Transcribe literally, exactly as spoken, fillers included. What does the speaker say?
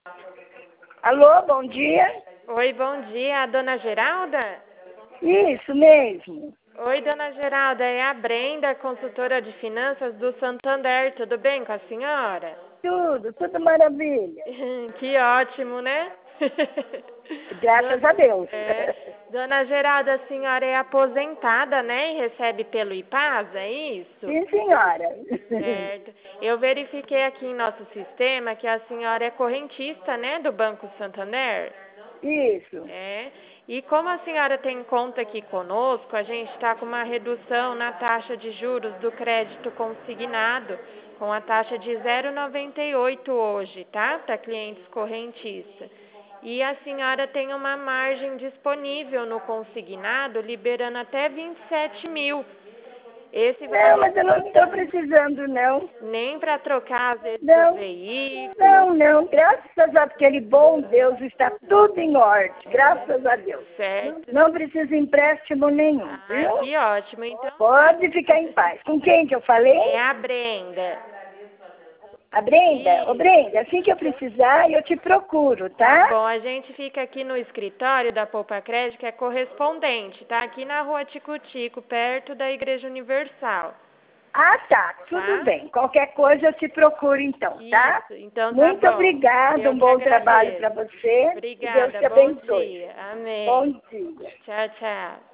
Alô, bom dia. Oi, bom dia, a dona Geralda? Isso mesmo. Oi, dona Geralda, é a Brenda, consultora de finanças do Santander, tudo bem com a senhora? Tudo, tudo maravilha. Que ótimo, né? Graças a Deus. É, dona Geralda, a senhora é aposentada, né? E recebe pelo IPAS, é isso? Sim, senhora. Certo. Eu verifiquei aqui em nosso sistema que a senhora é correntista, né, do Banco Santander? Isso. É. E como a senhora tem conta aqui conosco, a gente está com uma redução na taxa de juros do crédito consignado, com a taxa de zero vírgula noventa e oito hoje, tá? Para clientes correntistas. E a senhora tem uma margem disponível no consignado, liberando até vinte e sete mil. Esse Não, mas eu não estou precisando, não. Nem para trocar às vezes Não. o veículo. Não, não. Graças àquele bom Deus está tudo em ordem. Graças a Deus. Certo. Não precisa empréstimo nenhum, Ah, viu? que ótimo. Então, Pode ficar em paz. Com quem que eu falei? é a Brenda. A Brenda? Ô, Isso. Brenda, assim que eu precisar, eu te procuro, tá? Bom, a gente fica aqui no escritório da Poupa Crédito, que é correspondente, tá? Aqui na rua Tico-Tico, perto da Igreja Universal. Ah, tá. Tudo Tá? bem. Qualquer coisa eu te procuro então, tá? Isso, então tá Muito bom. obrigada. Eu Um que bom trabalho agradeço. para você. Que Deus Obrigada, te bom abençoe. dia. Amém. Bom dia. Tchau, tchau.